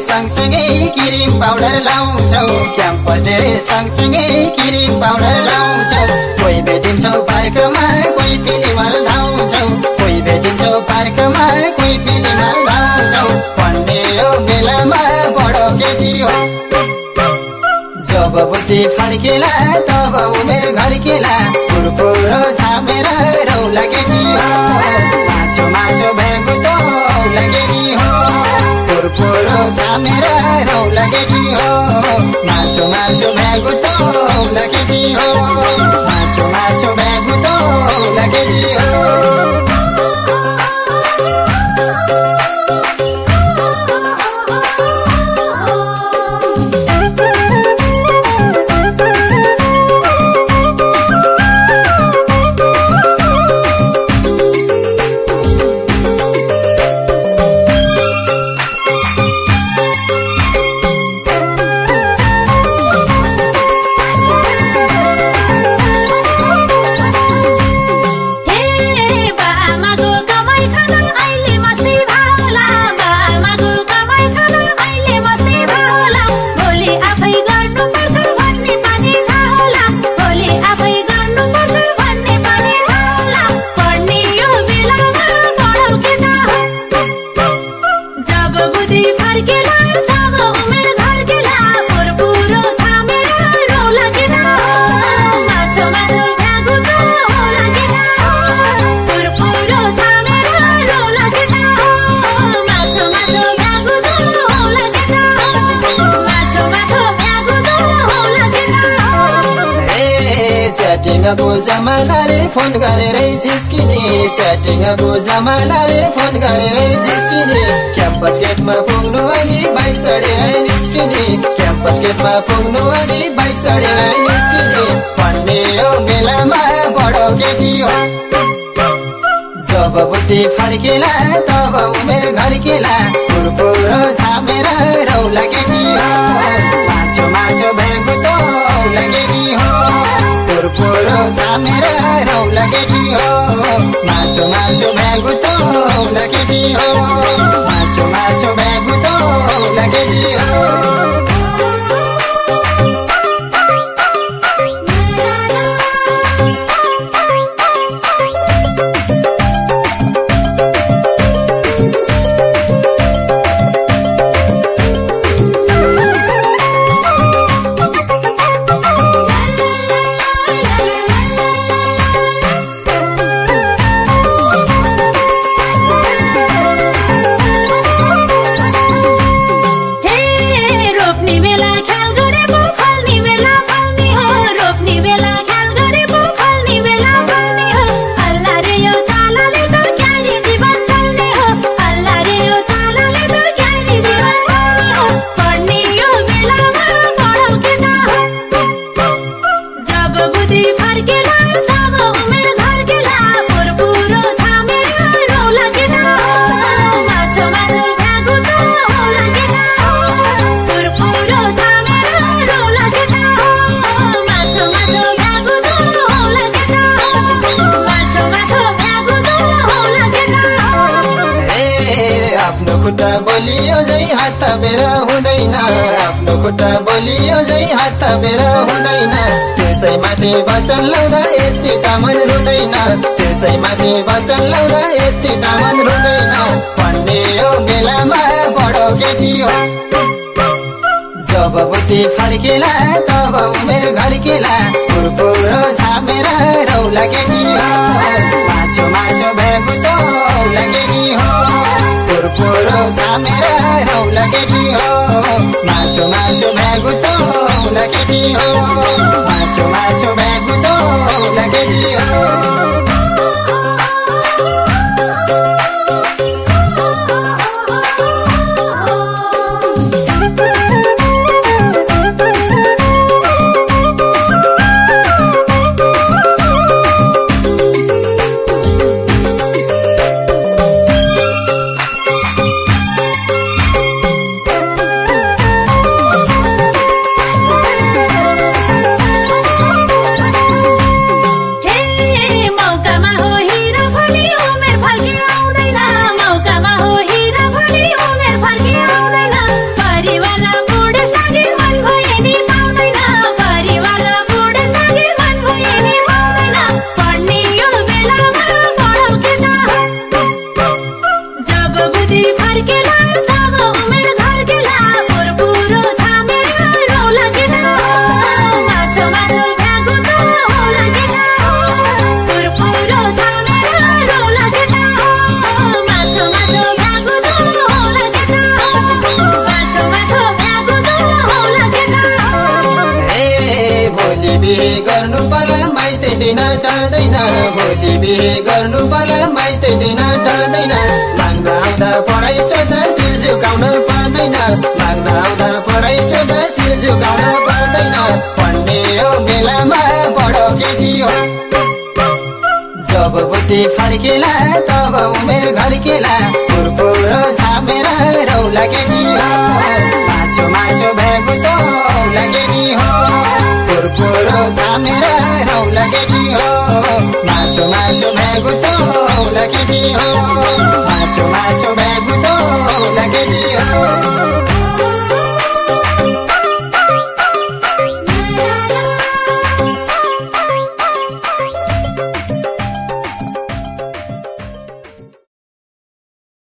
सँगसँगै cream powder लाउँछौ campus day सँगसँगै क्रिम पाउडर लाउँछौ कोही भेटिन्छौ पार्कमा कोही फिल्मल धाउँछौ कोही भेटिन्छौ पार्कमा कोही फिल्मल धाउँछौ पढ्ने हो बेलामा बडो केटी हो जब बुद्धि फर्केला तब उमेर घर्केला पुरपुरो छामेर रौला केटी हो माछो माछो भएको त औला केटी हो पुरपुरो छामेर रौला केटी हो माछो माछो भएको त औला केटी हो माछो माछो भएको त औला केटी हो च्याटिङको जमाना रे फोन गरेरै जिस्किने च्याटिङको जमाना रे फोन गरेरै जिस्किने क्याम्पस गेटमा पुग्नु अघि बाइक चढेरै निस्किने क्याम्पस गेटमा पुग्नु अघि बाइक चढेरै निस्किने पढ्ने हो बेलामा बडो केटी हो जब बुद्धि फर्केला तब उमेर घर्केला पुरपुरो छामेर रौला केटी हो माछो माछो भएको त औला केटी हो पुरपुरो छामेर रौला केटी हो माछो माछो भएको त औला केटी हो माछो माछो भएको त औला केटी हो खुट्टा बोलियो जै हात मेरा हुँदैन आफ्नो खुट्टा बोलियो जै हात मेरा हुँदैन त्यसैमाथि वचन लाउँदा यति तामन रुँदैन त्यसैमाथि वचन लाउँदा यति तामन रुँदैन पढ्ने हो बेलामा बडो केटी हो जब बुद्धि फर्केला तब उमेर घर्केला पुरपुरो छामेर रौला केटी हो माछो माछो भएको त औला केटी हो पुरपुरो छामेर रौला केटी हो माछो माछो भएको त औला केटी हो माछो माछो भएको त औला केटी हो बिहे गर्नु पर्ला माइते दिन टर्दैन भोलि बिहे गर्नु पर्ला माइते दिन टर्दैन माग्न आउँदा पढाइ सोध्दा शिर झुकाउनु पर्दैन माग्न आउँदा पढाइ सोध्दा शिर झुकाउनु पर्दैन पढ्ने हो बेलामा पढो केटी हो जब बुद्धि फर्केला तब उमेर घर्केला पुरपुरो छामेर रौला केटी हो मासु मासु भएको त औला केटी हो पुरपुरो छामेर रौला केटी हो मासु मासु भएको त औला केटी हो मासु मासु भएको त औला केटी हो